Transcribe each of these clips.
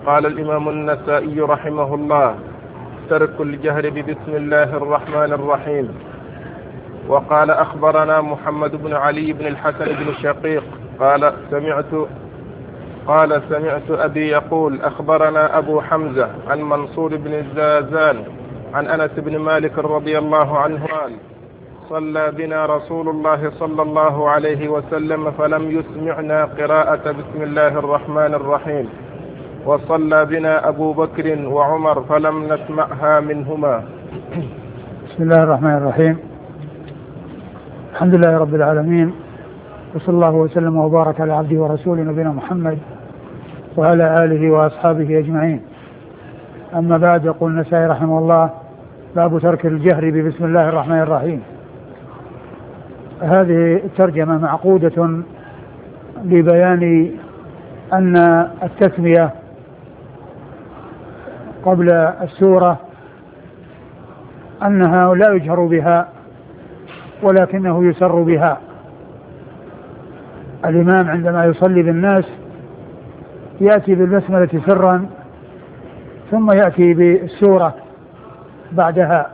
قال الإمام النسائي رحمه الله: ترك الجهر ببسم الله الرحمن الرحيم. وقال: أخبرنا محمد بن علي بن الحسن بن شقيق قال سمعت أبي يقول: أخبرنا أبو حمزة عن منصور بن الزازان عن أنس بن مالك رضي الله عنه قال: صلى بنا رسول الله صلى الله عليه وسلم فلم يسمعنا قراءة بسم الله الرحمن الرحيم، وصلى بنا أبو بكر وعمر فلم نسمعها منهما. بسم الله الرحمن الرحيم. الحمد لله رب العالمين، وصلى الله وسلم وبارك على عبده ورسوله نبينا محمد وعلى آله وأصحابه أجمعين. أما بعد، يقول النسائي رحمه الله: باب ترك الجهر ببسم الله الرحمن الرحيم. هذه الترجمة معقودة لبيان أن التسمية قبل السورة أنها لا يجهر بها ولكنه يسر بها. الإمام عندما يصلي بالناس يأتي بالبسملة سرا ثم يأتي بالسورة بعدها.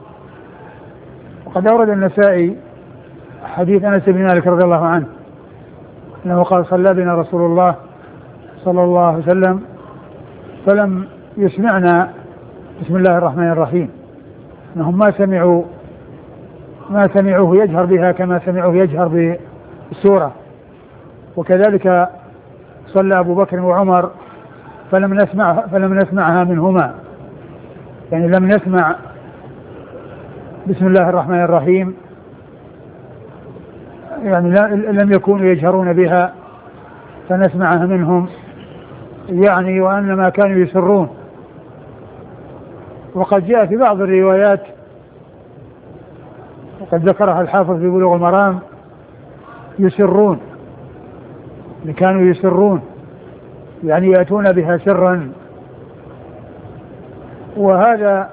وقد أورد النسائي حديث أنس بن مالك رضي الله عنه أنه قال: صلى بنا رسول الله صلى الله عليه وسلم فلم يسمعنا بسم الله الرحمن الرحيم، أنهم ما سمعوه يجهر بها كما سمعوه يجهر بالسورة. وكذلك صلى أبو بكر وعمر فلم نسمعها منهما، يعني لم نسمع بسم الله الرحمن الرحيم، يعني لم يكونوا يجهرون بها فنسمعها منهم، يعني وأنما كانوا يسرون. وقد جاء في بعض الروايات وقد ذكرها الحافظ في بلوغ المرام يسرون، كانوا يسرون يعني يأتون بها سرا. وهذا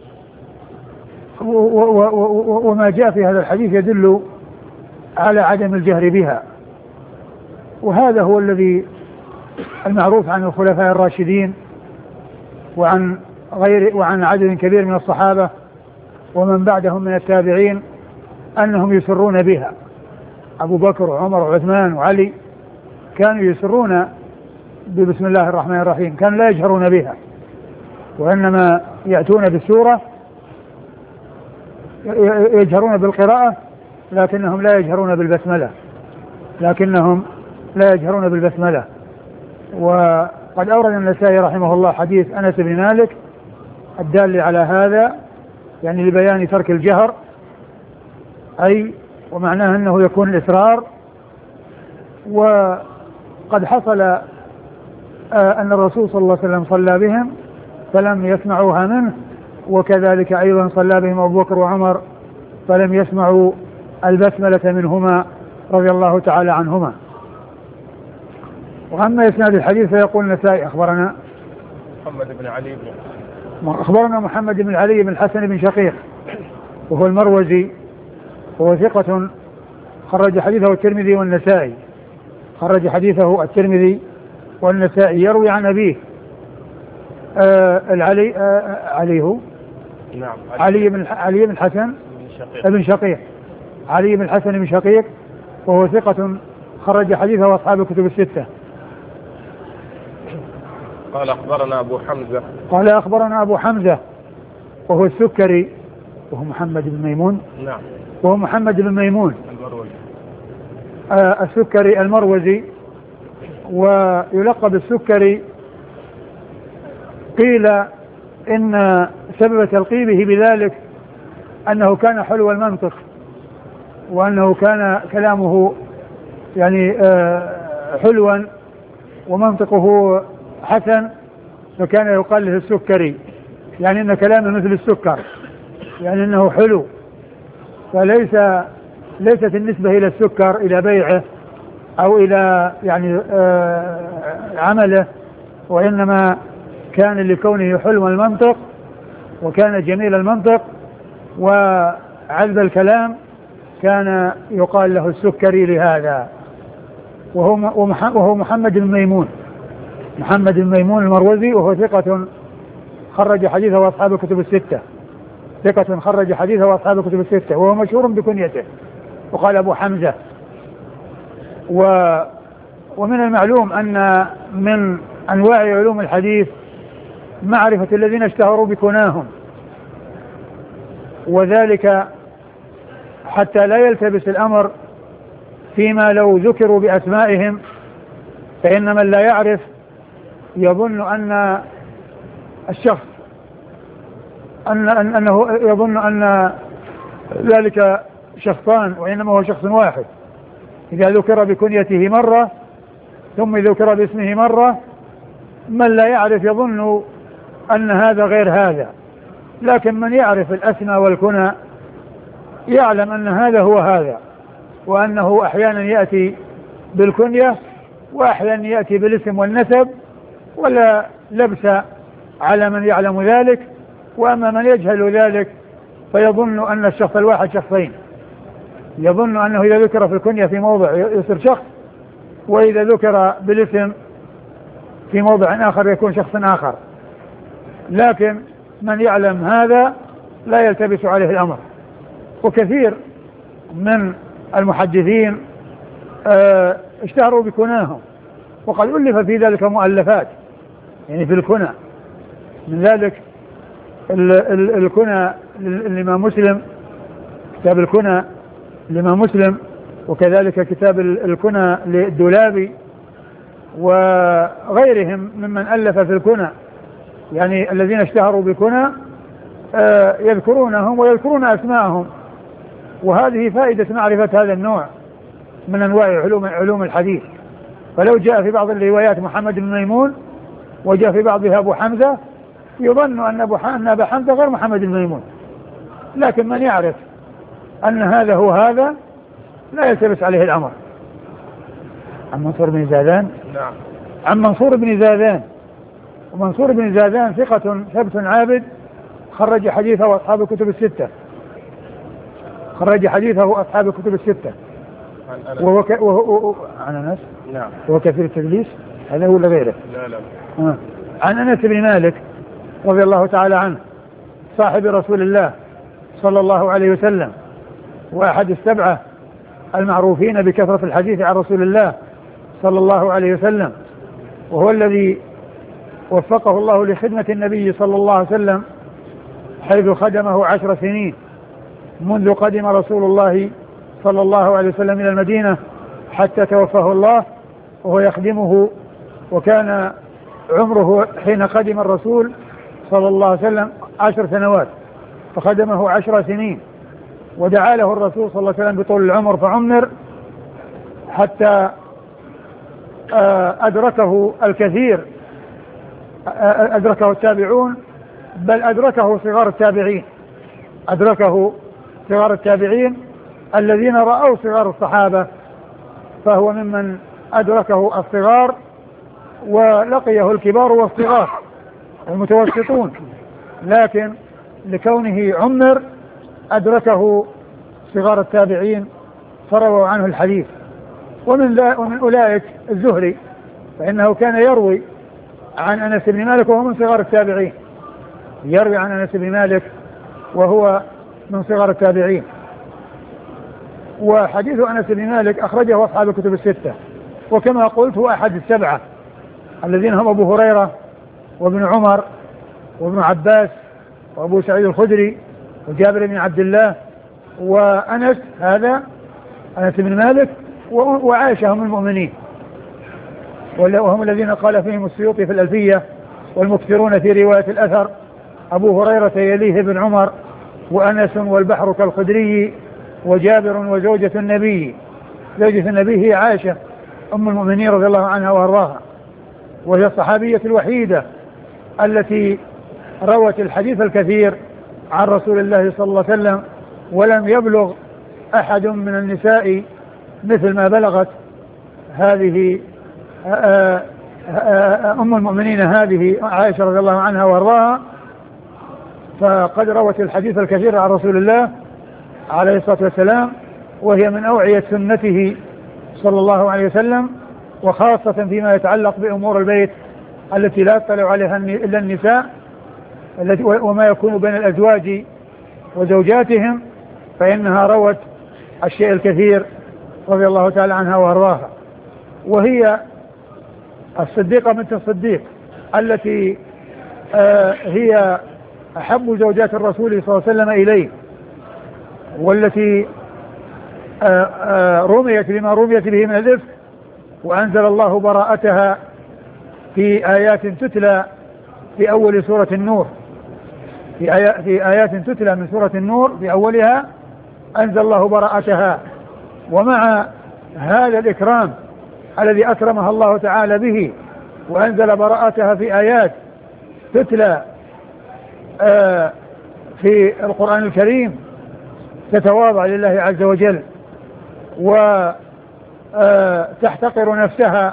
وما جاء في هذا الحديث يدل على عدم الجهر بها، وهذا هو الذي المعروف عن الخلفاء الراشدين وعن عدد كبير من الصحابة ومن بعدهم من التابعين أنهم يسرون بها. أبو بكر وعمر وعثمان وعلي كانوا يسرون ببسم الله الرحمن الرحيم، كانوا لا يجهرون بها، وإنما يأتون بالسورة يجهرون بالقراءة لكنهم لا يجهرون بالبسملة. وقد أورد النسائي رحمه الله حديث أنس بن مالك الدال على هذا، يعني لبيان ترك الجهر، أي ومعناه أنه يكون الإسرار. وقد حصل أن الرسول صلى الله عليه وسلم صلى بهم فلم يسمعوها منه، وكذلك أيضا صلى بهم أبو بكر وعمر فلم يسمعوا البسملة منهما رضي الله تعالى عنهما. وأما إسناد الحديث فيقول النسائي: أخبرنا محمد بن علي بن الحسن بن شقيق، وهو المروزي، وهو ثقة خرج حديثه الترمذي والنسائي. يروي عن أبيه علي بن الحسن بن شقيق، علي بن الحسن بن شقيق، وهو ثقة خرج حديثه أصحاب الكتب الستة. قال: أخبرنا أبو حمزة وهو السكري، وهو محمد بن ميمون السكري المروزي، ويلقب السكري. قيل إن سبب تلقيبه بذلك أنه كان حلو المنطق، وأنه كان كلامه يعني حلوا ومنطقه حسن، فكان يقال له السكري، يعني أن كلامه مثل السكر، يعني أنه حلو. ليست النسبة إلى السكر إلى بيعه أو إلى يعني عمله، وإنما كان لكونه حلو المنطق وكان جميل المنطق وعذب الكلام كان يقال له السكري لهذا. وهو محمد بن ميمون، محمد بن ميمون المروزي، وهو ثقة خرج حديثه أصحاب الكتب الستة، ثقة خرج حديثه أصحاب الكتب الستة، وهو مشهور بكنيته وقال أبو حمزة. ومن المعلوم أن من أنواع علوم الحديث معرفة الذين اشتهروا بكناهم، وذلك حتى لا يلتبس الأمر فيما لو ذكروا بأسمائهم، فإن من لا يعرف يظن أن الشخص أنه يظن أن ذلك شخصان، وإنما هو شخص واحد. إذا ذكر بكنيته مرة ثم ذكر باسمه مرة، من لا يعرف يظن أن هذا غير هذا، لكن من يعرف الأسمى والكنى يعلم أن هذا هو هذا، وأنه أحيانا يأتي بالكنية وأحيانا يأتي بالاسم والنسب، ولا لبس على من يعلم ذلك. وأما من يجهل ذلك فيظن أن الشخص الواحد شخصين، يظن أنه إذا ذكر في الكنية في موضع يصير شخص، وإذا ذكر بالاسم في موضع آخر يكون شخص آخر. لكن من يعلم هذا لا يلتبس عليه الأمر. وكثير من المحدثين اشتهروا بكناهم، وقد ألف في ذلك مؤلفات يعني في الكنى، من ذلك الكنى للإمام مسلم، كتاب الكنى للإمام مسلم، وكذلك كتاب الكنى للدولابي وغيرهم ممن ألف في الكنى، يعني الذين اشتهروا بكنى يذكرونهم ويذكرون أسماءهم. وهذه فائدة معرفة هذا النوع من أنواع علوم الحديث. فلو جاء في بعض الروايات محمد بن ميمون وجاء في بعضها أبو حمزة يظن أن أبا حمزة غير محمد بن ميمون، لكن من يعرف أن هذا هو هذا لا يلتبس عليه الأمر. عن منصور بن زادان. نعم. عن منصور بن زادان. ومنصور بن زادان ثقة ثبت عابد خرج حديثه أصحاب الكتب الستة، خرج حديثه أصحاب الكتب الستة. عن أنس. نعم. وهو كثير التدليس، هذا هو ولا غيره؟ لا لا. عن أنس بن مالك رضي الله تعالى عنه صاحب رسول الله صلى الله عليه وسلم، وأحد السبعة المعروفين بكثرة الحديث عن رسول الله صلى الله عليه وسلم، وهو الذي وفقه الله لخدمة النبي صلى الله عليه وسلم، حيث خدمه 10 سنين منذ قدم رسول الله صلى الله عليه وسلم إلى المدينة حتى توفاه الله وهو يخدمه. وكان عمره حين قدم الرسول صلى الله عليه وسلم 10 سنوات، فخدمه 10 سنين، ودعا له الرسول صلى الله عليه وسلم بطول العمر فعمر حتى أدركه الكثير، أدركه التابعون، بل أدركه صغار التابعين، أدركه صغار التابعين الذين رأوا صغار الصحابة، فهو ممن أدركه الصغار ولقيه الكبار والصغار المتوسطون، لكن لكونه عمر أدركه صغار التابعين فرووا عنه الحديث. ومن أولئك الزهري، فإنه كان يروي عن أنس بن مالك وهو من صغار التابعين، يروي عن أنس بن مالك وهو من صغار التابعين. وحديث أنس بن مالك أخرجه أصحاب الكتب الستة، وكما قلت هو أحد السبعة الذين هم أبو هريرة وابن عمر وابن عباس وأبو سعيد الخدري وجابر بن عبد الله وأنس، هذا أنس بن مالك، وعائشة هم المؤمنين، وهم الذين قال فيهم السيوطي في الألفية والمكثرون في رواية الأثر: أبو هريرة يليه ابن عمر، وأنس والبحر كالخدري، وجابر وزوجة النبي. زوجة النبي هي عائشة أم المؤمنين رضي الله عنها وأرضاها، وهي الصحابية الوحيدة التي روت الحديث الكثير عن رسول الله صلى الله عليه وسلم، ولم يبلغ أحد من النساء مثل ما بلغت هذه أم المؤمنين هذه عائشة رضي الله عنها وأرضاها، فقد روت الحديث الكثير عن رسول الله عليه الصلاة والسلام، وهي من أوعية سنته صلى الله عليه وسلم، وخاصة فيما يتعلق بأمور البيت التي لا يطلع عليها إلا النساء وما يكون بين الأزواج وزوجاتهم، فإنها روت الشيء الكثير رضي الله تعالى عنها وأرضاها. وهي الصديقة بنت الصديق التي هي أحب زوجات الرسول صلى الله عليه وسلم إليه، والتي رميت بما رميت به من الإفك، وأنزل الله براءتها في آيات تتلى في أول سورة النور، في آيات تتلى من سورة النور في أولها أنزل الله براءتها. ومع هذا الإكرام الذي أكرمها الله تعالى به وأنزل براءتها في آيات تتلى في القرآن الكريم، تتواضع لله عز وجل وتحتقر نفسها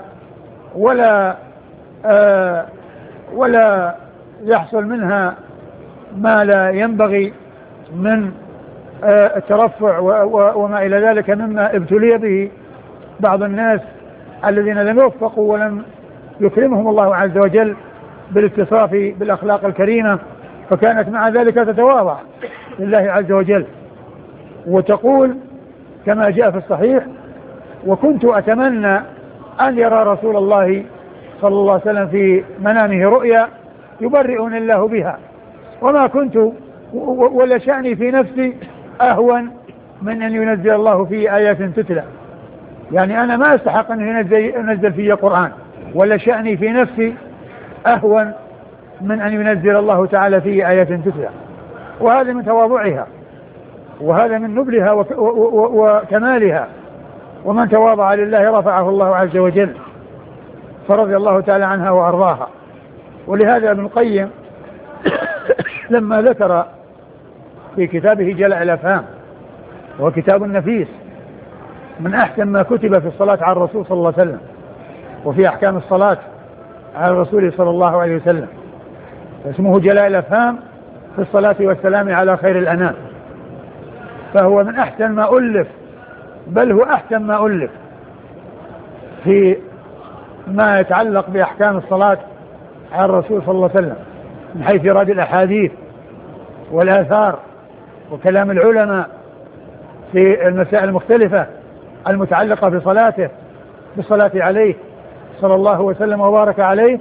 ولا يحصل منها ما لا ينبغي من الترفع وما إلى ذلك مما ابتلي به بعض الناس الذين لم يوفقوا ولم يكرمهم الله عز وجل بالاتصاف بالأخلاق الكريمة، فكانت مع ذلك تتواضع لله عز وجل وتقول كما جاء في الصحيح: وكنت أتمنى أن يرى رسول الله صلى الله عليه وسلم في منامه رؤيا يبرئني الله بها، وما كنت ولا شأني في نفسي أهون من أن ينزل الله في آيات تتلى. يعني أنا ما أستحق أن ينزل في قرآن، ولا شأني في نفسي أهون من أن ينزل الله تعالى في آيات تتلى. وهذا من تواضعها، وهذا من نبلها وكمالها. ومن تواضع لله رفعه الله عز وجل، فرضي الله تعالى عنها وأرضاها. ولهذا ابن القيم لما ذكر في كتابه جلاء الأفهام، وهو كتاب نفيس من أحسن ما كتب في الصلاة على الرسول صلى الله عليه وسلم وفي أحكام الصلاة على الرسول صلى الله عليه وسلم، اسمه جلاء الأفهام في الصلاة والسلام على خير الأنام، فهو من أحسن ما ألف، بل هو أحسن ما ألف في ما يتعلق بأحكام الصلاة على الرسول صلى الله عليه وسلم من حيث إيراد الأحاديث والآثار وكلام العلماء في المسائل المختلفة المتعلقة بصلاته، بالصلاة عليه صلى الله وسلم وبارك عليه.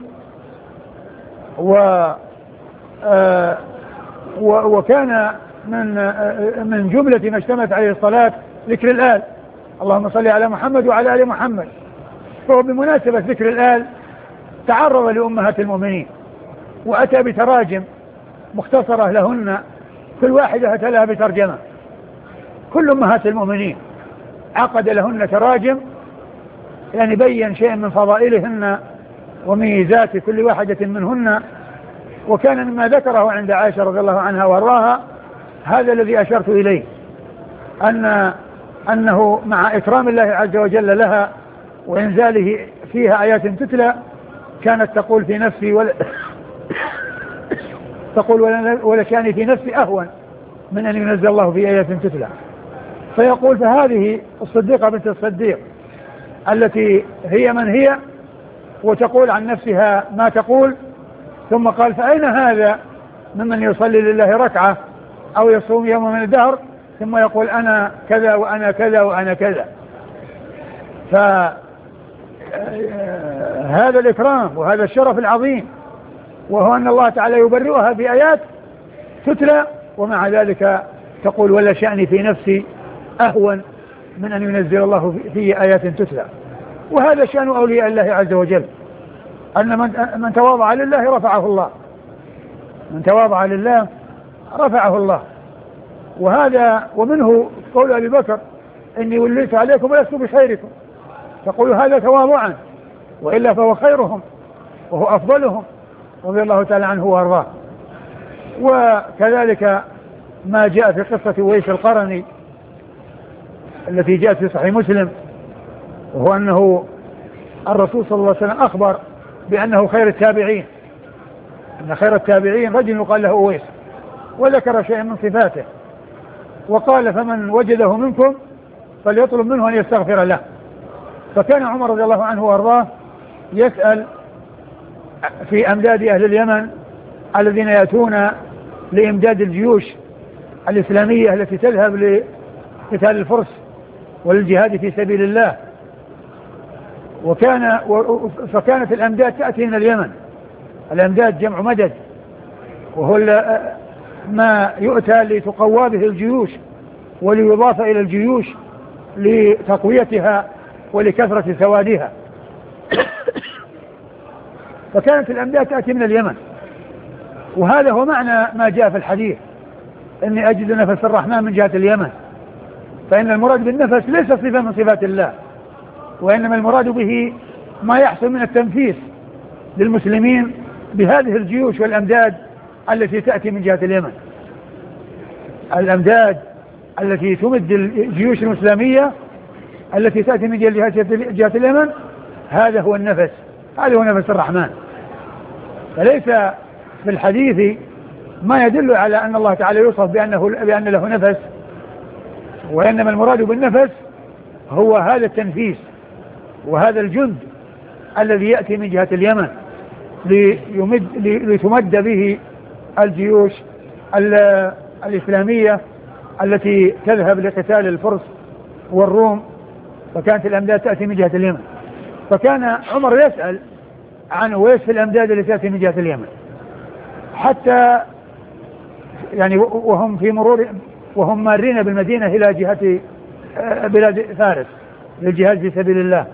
وكان من جملة ما اشتملت عليه الصلاة ذكر الآل، اللهم صل على محمد وعلى آل محمد. فهو بمناسبة ذكر الآل تعرض لأمهات المؤمنين وأتى بتراجم مختصرة لهن، كل واحدة أتى لها بترجمة. كل أمهات المؤمنين عقد لهن تراجم، يعني بين شيء من فضائلهن وميزات كل واحدة منهن. وكان مما ذكره عند عائشة رضي الله عنها وارضاها هذا الذي أشرت إليه، أنه مع إكرام الله عز وجل لها وإنزاله فيها آيات تتلى كانت تقول في نفسي تقول ولا كان في نفسي أهون من أن ينزل الله في آيات تتلى. فيقول فهذه الصديقة بنت الصديق التي هي من هي وتقول عن نفسها ما تقول، ثم قال فأين هذا ممن يصلي لله ركعة أو يصوم يوم من الدهر ثم يقول أنا كذا وأنا كذا وأنا كذا. فهذا الإكرام وهذا الشرف العظيم، وهو أن الله تعالى يبرئها بآيات تتلى، ومع ذلك تقول ولا شأني في نفسي أهون من أن ينزل الله في آيات تتلى. وهذا شأن أولياء الله عز وجل، أن من تواضع لله رفعه الله، من تواضع لله رفعه الله. وهذا ومنه قول أبي بكر إني وليت عليكم ولست بخيركم، تقول هذا تواضعا، وإلا فهو خيرهم وهو أفضلهم رضي الله تعالى عنه وأرضاه. وكذلك ما جاء في قصة ويس القرني التي جاءت في صحيح مسلم، وهو أنه الرسول صلى الله عليه وسلم أخبر بأنه خير التابعين، أن خير التابعين رجل يقال له أويس، وذكر شيئا من صفاته وقال فمن وجده منكم فليطلب منه أن يستغفر له. فكان عمر رضي الله عنه وأرضاه يسأل في أمداد أهل اليمن الذين يأتون لإمداد الجيوش الإسلامية التي تذهب لقتال الفرس وللجهاد في سبيل الله. فكانت الأمداد تأتي من اليمن. الأمداد جمع مدد، وهو ما يؤتى لتقوى به الجيوش وليضاف إلى الجيوش لتقويتها ولكثرة سوادها. فكانت الأمداد تأتي من اليمن، وهذا هو معنى ما جاء في الحديث إني أجد نفس الرحمن من جهة اليمن. فإن المراد بالنفس ليس صفة من صفات الله، وإنما المراد به ما يحصل من التنفيس للمسلمين بهذه الجيوش والأمداد التي تأتي من جهة اليمن. الأمداد التي تمد الجيوش الإسلامية التي تأتي من جهة اليمن، هذا هو النفس، هذا هو نفس الرحمن. فليس في الحديث ما يدل على أن الله تعالى يوصف بأن له نفس، وإنما المراد بالنفس هو هذا التنفيس وهذا الجند الذي يأتي من جهة اليمن لتمد به الجيوش الإسلامية التي تذهب لقتال الفرس والروم. فكانت الأمداد تأتي من جهة اليمن. فكان عمر يسأل عن ويش في الأمداد التي تأتي من جهة اليمن، حتى يعني وهم مارين بالمدينة إلى جهة بلاد فارس للجهاد في سبيل الله،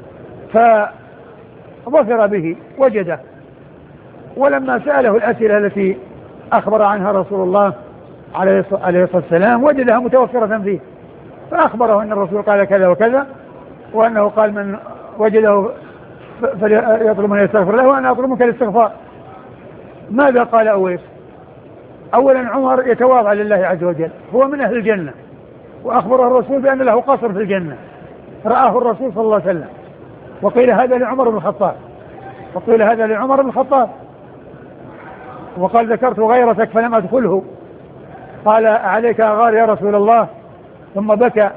فظفر به وجده. ولما سأله الأسئلة التي أخبر عنها رسول الله عليه الصلاة والسلام وجدها متوفرة فيه، فأخبره أن الرسول قال كذا وكذا، وأنه قال من وجده فليطلب من يستغفر له وأنا أطلب منك الاستغفار. ماذا قال أويس؟ أولا عمر يتواضع لله عز وجل، هو من أهل الجنة، وأخبره الرسول بأن له قصر في الجنة رآه الرسول صلى الله عليه وسلم. وقيل هذا لعمر بن الخطاب، وقال ذكرت غيرتك فلم أدخله، قال عليك أغار يا رسول الله، ثم بكى.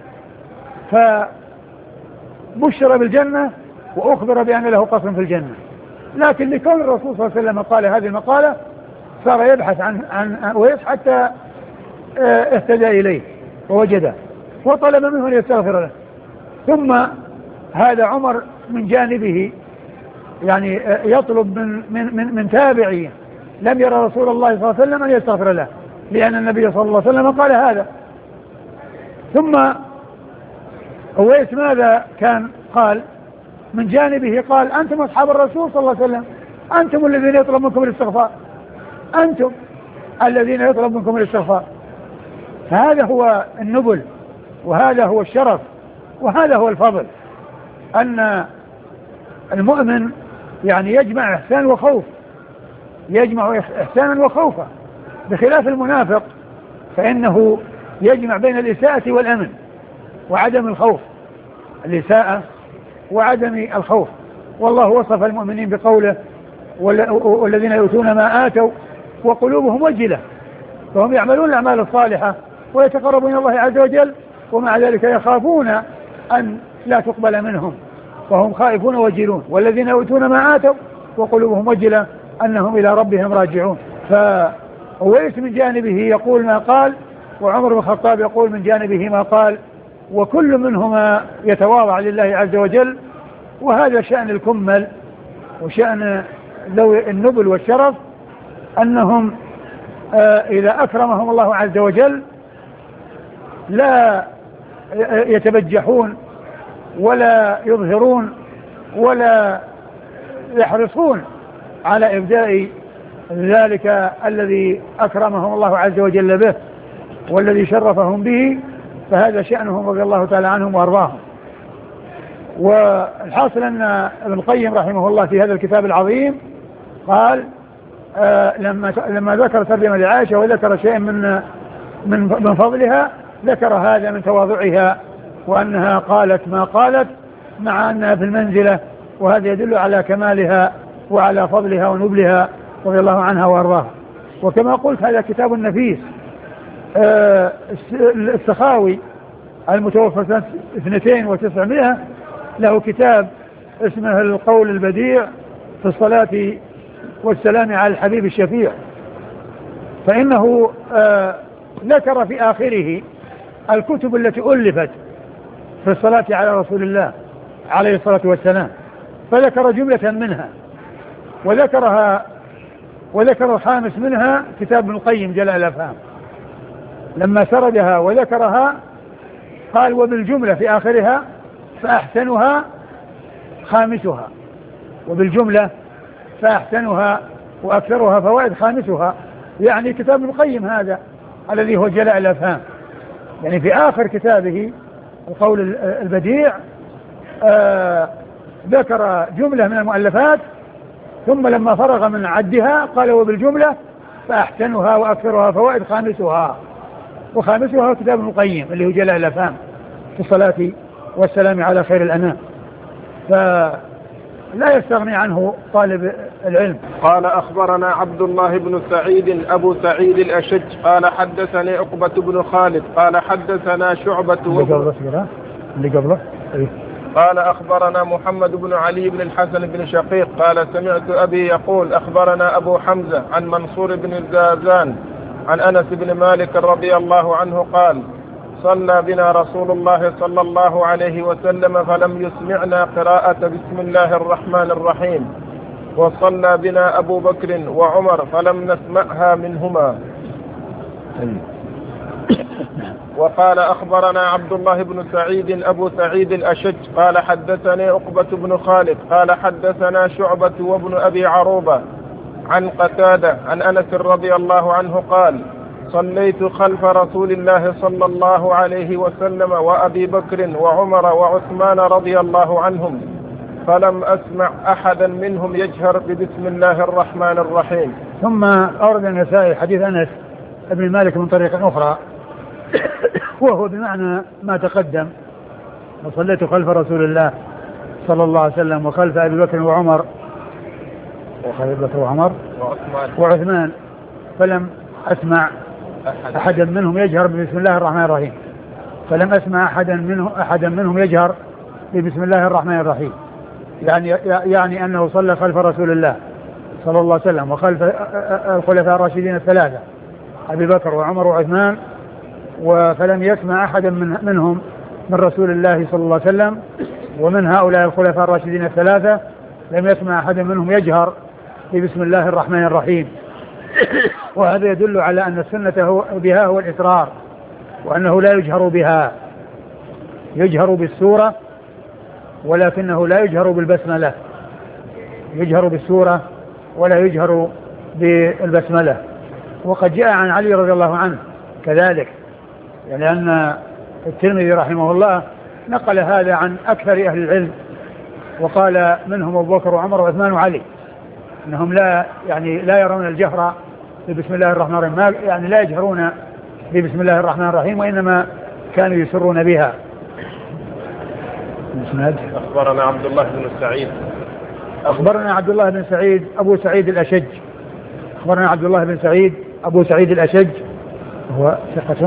فبشر بالجنة وأخبر بأن له قصر في الجنة، لكن لكون الرسول صلى الله عليه وسلم قال هذه المقالة صار يبحث عن ويس حتى اهتدى إليه ووجده وطلب منه أن يستغفر له. ثم هذا عمر من جانبه يعني يطلب من تابعي لم يرى رسول الله صلى الله عليه وسلم أن يستغفر له، لأن النبي صلى الله عليه وسلم قال هذا. ثم أويس ماذا كان قال من جانبه؟ قال أنتم أصحاب الرسول صلى الله عليه وسلم، أنتم الذين يطلب منكم الاستغفار، أنتم الذين يطلب منكم الاستغفار. فهذا هو النبل، وهذا هو الشرف، وهذا هو الفضل، أن المؤمن يعني يجمع إحسان وخوف، يجمع إحسانا وخوفا، بخلاف المنافق فإنه يجمع بين الإساءة والأمن وعدم الخوف، الإساءة وعدم الخوف. والله وصف المؤمنين بقوله والذين يؤتون ما آتوا وقلوبهم وجلة، فهم يعملون الأعمال الصالحة ويتقربون إلى الله عز وجل، ومع ذلك يخافون أن لا تقبل منهم، وهم خائفون وجلون. والذين يؤتون ما آتوا وقلوبهم وجلة أنهم إلى ربهم راجعون. فأويس من جانبه يقول ما قال، وعمر بن الخطاب يقول من جانبه ما قال، وكل منهما يتواضع لله عز وجل. وهذا شأن الكمل وشأن ذوي النبل والشرف، أنهم إذا أكرمهم الله عز وجل لا يتبجحون ولا يظهرون ولا يحرصون على إبداء ذلك الذي أكرمهم الله عز وجل به والذي شرفهم به، فهذا شأنهم رضي الله تعالى عنهم وأرضاهم. والحاصل أن ابن القيم رحمه الله في هذا الكتاب العظيم قال لما ذكر ترجمة لعائشة وذكر شيء من فضلها، ذكر هذا من تواضعها وأنها قالت ما قالت مع أنها في المنزلة، وهذا يدل على كمالها وعلى فضلها ونبلها رضي الله عنها وأرضاها. وكما قلت هذا كتاب نفيس. السخاوي المتوفى سنة 92 له كتاب اسمه القول البديع في الصلاة والسلام على الحبيب الشفيع، فإنه ذكر في آخره الكتب التي ألفت في الصلاة على رسول الله عليه الصلاة والسلام، فذكر جملة منها وذكر الخامس منها كتاب ابن القيم جلاء الأفهام. لما سردها وذكرها قال وبالجملة في آخرها فأحسنها خامسها، وبالجملة فأحسنها وأكثرها فوائد خامسها، يعني كتاب ابن القيم هذا الذي هو جلاء الأفهام. يعني في آخر كتابه القول البديع ذكر جملة من المؤلفات، ثم لما فرغ من عدها قال وبالجملة فأحسنها وأكثرها فوائد خامسها، وخامسها هو كتاب ابن القيم اللي هو جلاء الأفهام في الصلاة والسلام على خير الأنام، فلا يستغني عنه طالب العلم. قال أخبرنا عبد الله بن سعيد أبو سعيد الأشج قال حدثني عقبة بن خالد قال حدثنا شعبة اللي قبله قال أخبرنا محمد بن علي بن الحسن بن شقيق قال سمعت أبي يقول أخبرنا أبو حمزة عن منصور بن الزازان عن أنس بن مالك رضي الله عنه قال صلى بنا رسول الله صلى الله عليه وسلم فلم يسمعنا قراءة بسم الله الرحمن الرحيم، وصلى بنا أبو بكر وعمر فلم نسمعها منهما. وقال أخبرنا عبد الله بن سعيد أبو سعيد الأشج قال حدثني عقبة بن خالد قال حدثنا شعبة وابن أبي عروبة عن قتادة عن أنس رضي الله عنه قال صليت خلف رسول الله صلى الله عليه وسلم وأبي بكر وعمر وعثمان رضي الله عنهم فلم أسمع أحدا منهم يجهر ببسم الله الرحمن الرحيم. ثم أورد النسائي حديث أنس بن مالك من طريق أخرى وهو بمعنى ما تقدم، وصليت خلف رسول الله صلى الله عليه وسلم وخلف أبي بكر وعمر وعثمان فلم أسمع أحدا منهم يجهر بسم الله الرحمن الرحيم، فلم أسمع أحدا منهم يجهر بسم الله الرحمن الرحيم، يعني أنه صلى خلف رسول الله صلى الله عليه وسلم وخلف الخلفاء الراشدين الثلاثة أبي بكر وعمر وعثمان، فلم يسمع أحدا منهم من رسول الله صلى الله عليه وسلم، ومن هؤلاء الخلفاء الراشدين الثلاثة لم يسمع أحدا منهم يجهر بسم الله الرحمن الرحيم. وهذا يدل على أن السنة بها هو الإسرار، وأنه لا يجهر بها، يجهر بالسورة ولكنه لا يجهر بالبسملة، يجهر بالسورة ولا يجهر بالبسملة. وقد جاء عن علي رضي الله عنه كذلك، يعني أن الترمذي رحمه الله نقل هذا عن أكثر أهل العلم، وقال منهم أبو بكر وعمر وعثمان وعلي أنهم لا يرون الجهر بسم الله الرحمن الرحيم، يعني لا يجهرون بسم الله الرحمن الرحيم، وإنما كانوا يسرون بها. أخبرنا عبد الله بن سعيد أخبرنا عبد الله بن سعيد أبو سعيد الأشج أخبرنا عبد الله بن سعيد أبو سعيد الأشج هو ثقة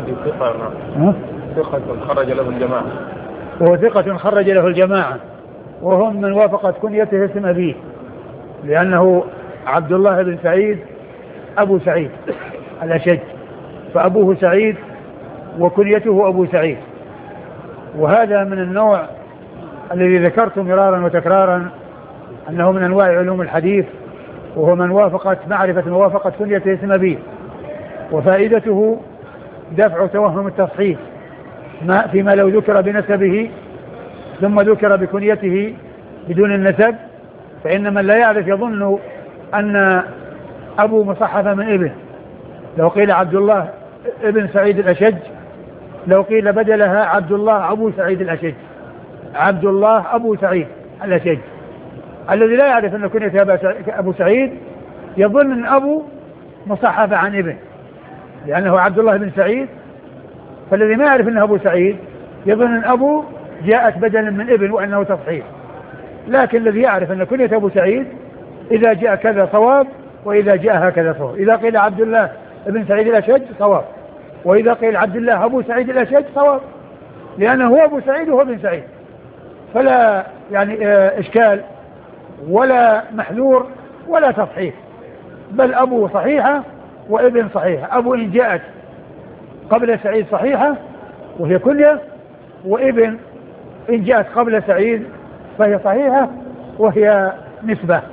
خرج له الجماعة، وهو ثقة خرج له الجماعة، وهم من وافقت كنيته اسم أبيه، لأنه عبد الله بن سعيد أبو سعيد الأشج، فأبوه سعيد وكنيته أبو سعيد. وهذا من النوع الذي ذكرت مرارا وتكرارا أنه من أنواع علوم الحديث، وهو من وافقت معرفة موافقة كنيته اسم أبيه، وفائدته دفع توهم التصحيف فيما لو ذكر بنسبه ثم ذكر بكنيته بدون النسب، فإن من لا يعرف يظن أن أبو مصحف من ابن. لو قيل عبد الله ابن سعيد الأشج، لو قيل بدلها عبد الله أبو سعيد الأشج، عبد الله أبو سعيد الأشج. الذي لا يعرف أن كنيته أبو سعيد يظن أن أبو مصحف عن ابن، لأنه عبد الله بن سعيد، فالذي ما يعرف أنه أبو سعيد يظن أن أبو جاءت بدلا من ابن وأنه تصحيح. لكن الذي يعرف أن كنية أبو سعيد إذا جاء كذا صواب، وإذا جاء هكذا صواب. إذا قيل عبد الله بن سعيد الأشج صواب، وإذا قيل عبد الله أبو سعيد الأشج صواب، لأنه هو أبو سعيد وهو ابن سعيد، فلا يعني إشكال ولا محذور ولا تصحيح، بل أبو صحيحة وابن صحيحة. أبو إن جاءت قبل سعيد صحيحة وهي كنية، وابن إن جاءت قبل سعيد فهي صحيحة وهي نسبة.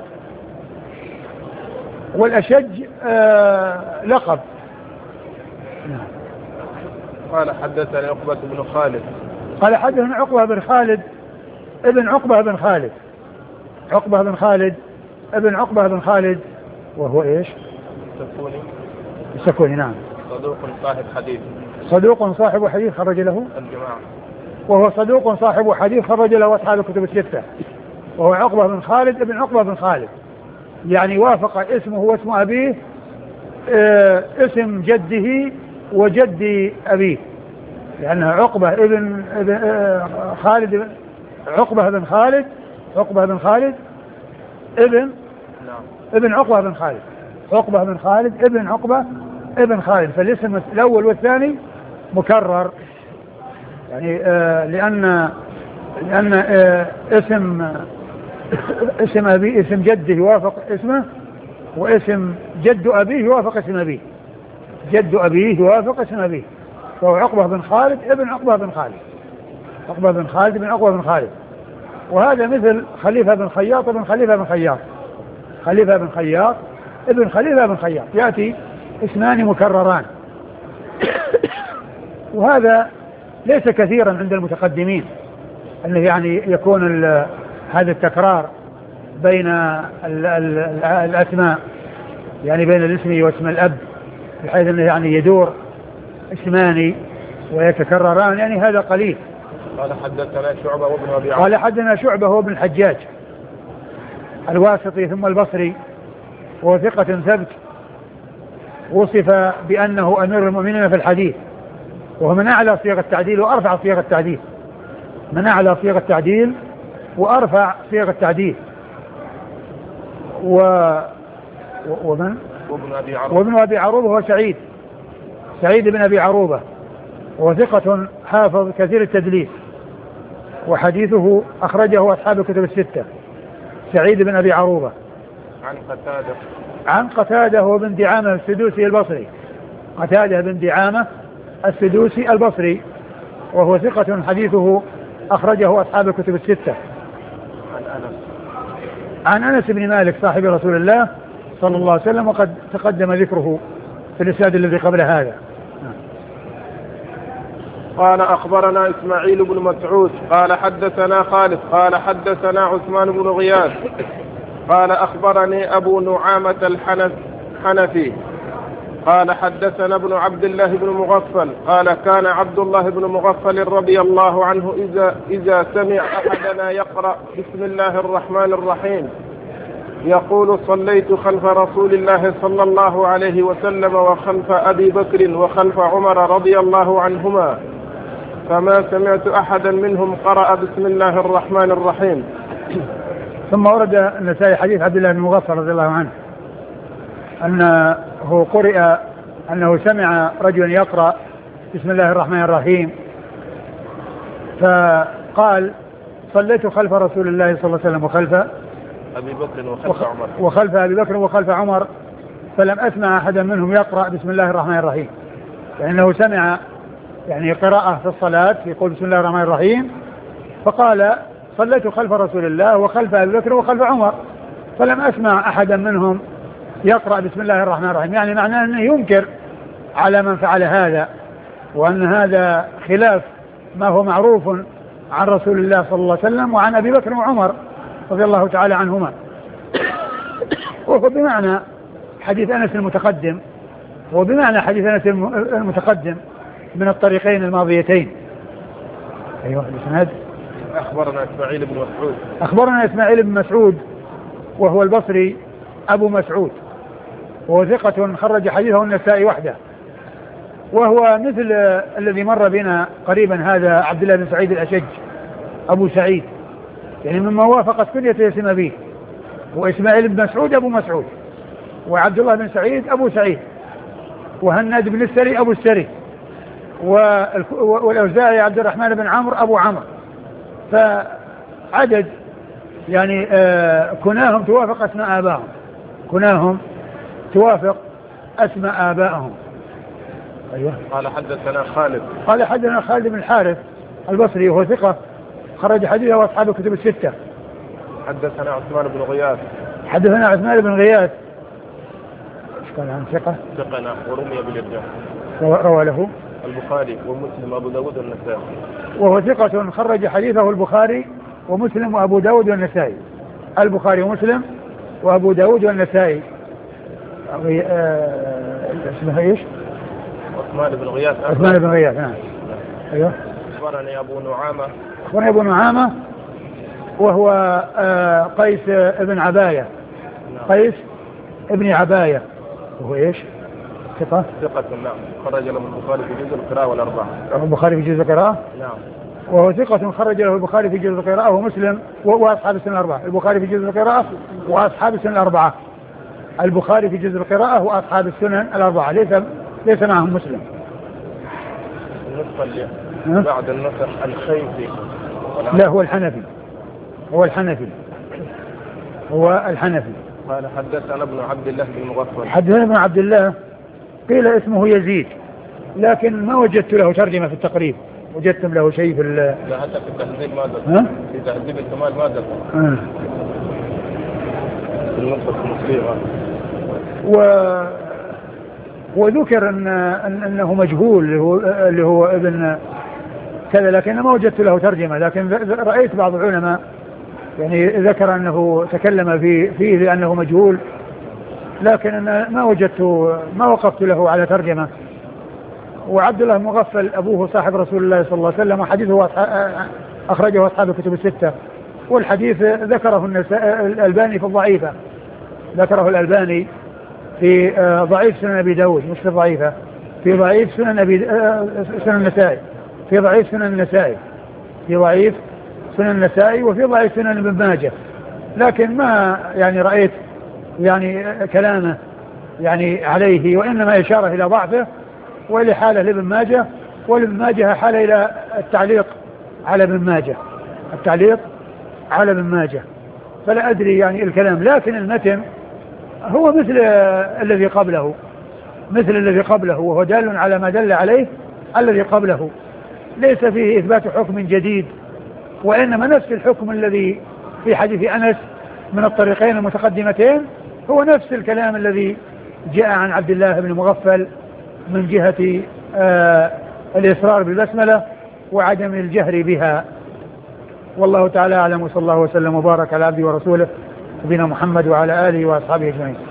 والأشج لقب. قال حدثني عقبة بن خالد. قال حدثني عقبة بن خالد ابن عقبة بن خالد، عقبة بن خالد ابن عقبة بن خالد، وهو ايش؟ السكوني. نعم. صدوق صاحب حديث. صدوق صاحب حديث خرج له الجماعة. وهو صدوق صاحب حديث خرج له أصحاب الكتب الستة. وهو عقبة بن خالد ابن عقبة بن خالد، يعني وافق اسمه واسم أبيه اسم جده وجد أبيه، لأنه عقبة ابن خالد، عقبة بن خالد، عقبة بن خالد ابن ابن عقبة بن خالد، عقبة بن خالد ابن عقبة ابن خالد. فالاسم الأول والثاني مكرر، يعني لأن اسم أبيه اسم جده يوافق اسمه، واسم جد أبيه يوافق اسم أبيه، جد أبيه يوافق اسم أبيه، فهو عقبة بن خالد ابن عقبة بن خالد، عقبة بن خالد ابن عقبة بن خالد. وهذا مثل خليفة بن خياط ابن خليفة بن خياط، خليفة بن خياط ابن خليفة بن خياط، يأتي اسمان مكرران. وهذا ليس كثيرا عند المتقدمين، أنه يعني يكون هذا التكرار بين الأسماء، يعني بين الاسم واسم الأب، بحيث أنه يعني يدور اسمان ويتكرران، يعني هذا قليل. قال حدثنا شعبة وابن أبي عمرو. قال حدثنا شعبة وابن الحجاج الواسطي ثم البصري، وهو ثقة ثبت، وصف بأنه أمير المؤمنين في الحديث، وهو من أعلى صيغ التعديل وأرفع صيغ التعديل، من أعلى صيغ التعديل وأرفع صيغ التعديل. ومن؟ وابن أبي عروبة هو سعيد بن أبي عروبة، وهو ثقة حافظ كثير التدليس، وحديثه أخرجه أصحاب الكتب الستة. سعيد بن أبي عروبة عن قتادة وابن دعامة السدوسي البصري، قتادة بن دعامة السدوسي البصري، وهو ثقة حديثه أخرجه أصحاب الكتب الستة. عن أنس بن مالك صاحب رسول الله صلى الله عليه وسلم، وقد تقدم ذكره في الإسناد الذي قبل هذا. قال أخبرنا إسماعيل بن مسعود قال حدثنا خالد قال حدثنا عثمان بن غياث قال أخبرني أبو نعامة الحنفي قال حدثنا ابن عبد الله بن مغفل قال كان عبد الله بن مغفل رضي الله عنه إذا سمع أحدنا يقرأ بسم الله الرحمن الرحيم يقول صليت خلف رسول الله صلى الله عليه وسلم وخلف أبي بكر وخلف عمر رضي الله عنهما، فما سمعت أحدا منهم قرأ بسم الله الرحمن الرحيم. ثم ورد النسائي حديث عبد الله بن مغفل رضي الله عنه أنه قرئ أنه سمع رجلا يقرأ بسم الله الرحمن الرحيم، فقال صليت خلف رسول الله صلى الله عليه وسلم وخلف أبي بكر وخلف عمر وخلف أبي بكر وخلف عمر، فلم أسمع أحدا منهم يقرأ بسم الله الرحمن الرحيم، لأنه سمع يعني قراءة في الصلاة يقول بسم الله الرحمن الرحيم، فقال صليت خلف رسول الله وخلف أبي بكر وخلف عمر فلم أسمع أحدا منهم يقرأ بسم الله الرحمن الرحيم، يعني معناه أنه ينكر على من فعل هذا، وأن هذا خلاف ما هو معروف عن رسول الله صلى الله عليه وسلم وعن أبي بكر وعمر رضي الله تعالى عنهما. وهو بمعنى حديث أنس المتقدم، وبمعنى حديث أنس المتقدم من الطريقين الماضيتين. أيوة الإسناد. أخبرنا إسماعيل بن مسعود. أخبرنا إسماعيل بن مسعود وهو البصري أبو مسعود، وهو ثقة خرج حديثه النسائي وحده، وهو مثل الذي مر بنا قريبا هذا عبد الله بن سعيد الأشج أبو سعيد، يعني مما وافقت كنية اسم أبيه، وإسماعيل بن مسعود أبو مسعود، وعبد الله بن سعيد أبو سعيد، وهناد بن السري أبو السري، والأوزاعي عبد الرحمن بن عمرو أبو عمرو، فعدد يعني كناهم توافق أسماء آبائهم، كناهم توافق أسماء آبائهم. أيوه. قال حدثنا خالد، قال حدثنا خالد بن الحارث البصري وهو ثقة خرج حديثه وأصحاب الكتب الستة. حدثنا عثمان بن غياث، حدثنا عثمان بن غياث ايش قال عن ثقة؟ ثقنا ورمي بالإرجاء، روى له البخاري ومسلم وأبو داود والنسائي، وهو ثقة خرج حديثه البخاري ومسلم وأبو داود والنسائي. البخاري ومسلم وأبو داود والنسائي. اسمه ايش؟ عثمان بن غياث. عثمان بن غياث نعم. ايوه. أخبرني أبو نعامة، أخبرني أبو نعامة وهو قيس ابن عباية، قيس ابن عباية وهو ايش؟ ثقة. ثقة نعم، خرج له البخاري في جزء القراءة والأربعة. البخاري في جزء القراءة؟ نعم. وهو ثقة خرج له البخاري في جزء القراءة ومسلم وأصحاب السنة الأربعة. البخاري في جزء القراءة وأصحاب السنة الأربعة. البخاري في جزء القراءة وأصحاب السنن الأربعة، ليس معهم مسلم. النسخة اللي بعد النسخ الخيفي. لا هو الحنفي، هو الحنفي، هو الحنفي. قال حدثنا ابن عبد الله بن مغفل. حدثنا ابن عبد الله قيل اسمه يزيد، لكن ما وجدت له ترجمة في التقريب. وجدتم له شيء في لا حتى في التهذيب ما ذكر. في تهذيب الكمال ما ذكر. في النسخة المصرية. وذكر أنه مجهول اللي هو ابن كذا، لكن ما وجدت له ترجمة. لكن رأيت بعض العلماء يعني ذكر أنه تكلم فيه لأنه مجهول، لكن أنا ما وقفت له على ترجمة. وعبد الله المغفل أبوه صاحب رسول الله صلى الله عليه وسلم، وحديثه أخرجه أصحاب الكتب الستة. والحديث ذكره الألباني في الضعيفة، ذكره الألباني في ضعيف سنن أبي داود، مش في ضعيفة، في ضعيف سنن سنن النسائي، في ضعيف سنن النسائي، في ضعيف سنن النسائي، وفي ضعيف سنن ابن ماجه. لكن ما يعني رأيت يعني كلامه يعني عليه، وإنما إشارة إلى ضعفه وإلى حالة لابن ماجه، والابن ماجه حالة إلى التعليق على ابن ماجه، التعليق على ابن ماجه. فلا أدري يعني الكلام، لكن المتن هو مثل الذي قبله، مثل الذي قبله، وهو دال على ما دل عليه الذي قبله. ليس فيه إثبات حكم جديد، وإنما نفس الحكم الذي في حديث أنس من الطريقين المتقدمتين هو نفس الكلام الذي جاء عن عبد الله بن مغفل من جهة الإصرار بالبسملة وعدم الجهر بها. والله تعالى أعلم، وصلى الله وسلم وبارك على عبده ورسوله نبينا محمد وعلى آله وأصحابه أجمعين.